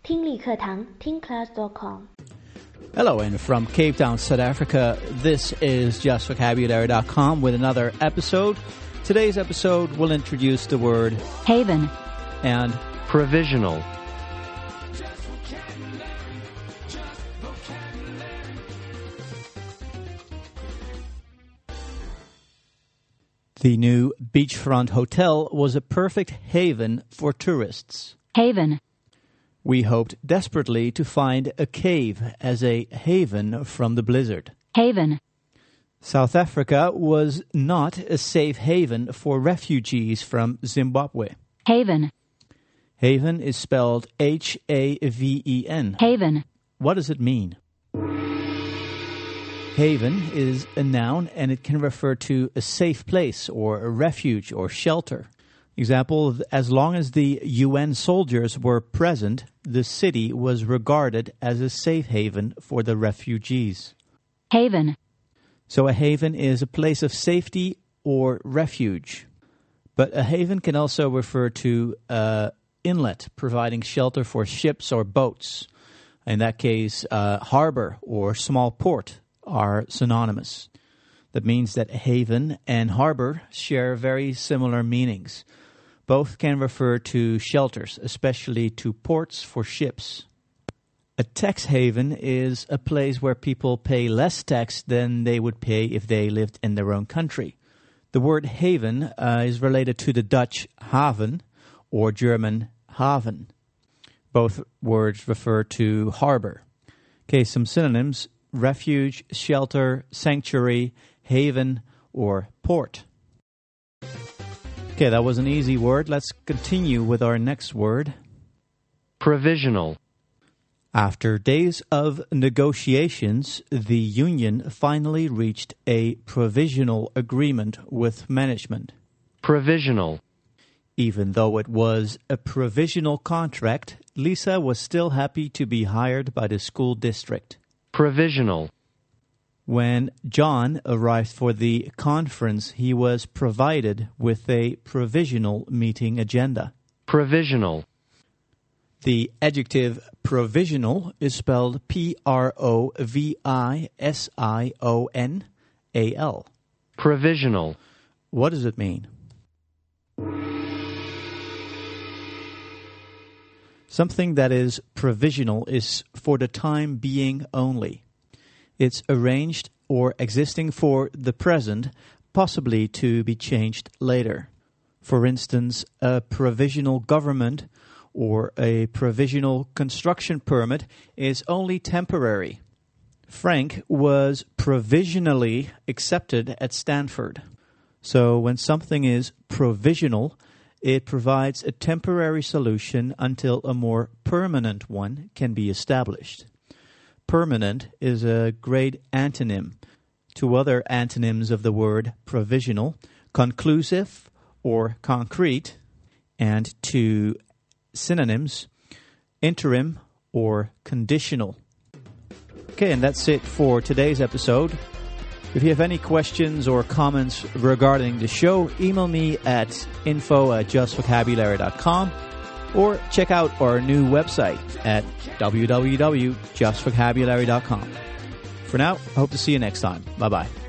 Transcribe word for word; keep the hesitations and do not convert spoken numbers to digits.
听力课堂听 class dot com。 Hello, and from Cape Town, South Africa, this is just vocabulary dot com with another episode. Today's episode will introduce the word haven and provisional. The new beachfront hotel was a perfect haven for tourists. Haven. We hoped desperately to find a cave as a haven from the blizzard. Haven. South Africa was not a safe haven for refugees from Zimbabwe. Haven. Haven is spelled H A V E N. Haven. What does it mean? Haven is a noun, and it can refer to a safe place or a refuge or shelter. Example, as long as the U N soldiers were present, the city was regarded as a safe haven for the refugees. Haven. So a haven is a place of safety or refuge. But a haven can also refer to an inlet, providing shelter for ships or boats. In that case, uh, harbor or small port are synonymous. That means that haven and harbor share very similar meanings. Both can refer to shelters, especially to ports for ships. A tax haven is a place where people pay less tax than they would pay if they lived in their own country. The word haven uh, is related to the Dutch haven or German haven. Both words refer to harbor. Okay, some synonyms: refuge, shelter, sanctuary, haven, or port. Okay, that was an easy word. Let's continue with our next word. Provisional. After days of negotiations, the union finally reached a provisional agreement with management. Provisional. Even though it was a provisional contract, Lisa was still happy to be hired by the school district. Provisional. When John arrived for the conference, he was provided with a provisional meeting agenda. Provisional. The adjective provisional is spelled P R O V I S I O N A L. Provisional. What does it mean? Something that is provisional is for the time being only. It's arranged or existing for the present, possibly to be changed later. For instance, a provisional government or a provisional construction permit is only temporary. Frank was provisionally accepted at Stanford. So when something is provisional, it provides a temporary solution until a more permanent one can be established. Permanent is a great antonym. Two other antonyms of the word provisional: conclusive or concrete, and two synonyms: interim or conditional. Okay, and that's it for today's episode. If you have any questions or comments regarding the show, email me at info at just vocabulary dot com or check out our new website at w w w dot just vocabulary dot com. For now, I hope to see you next time. Bye-bye.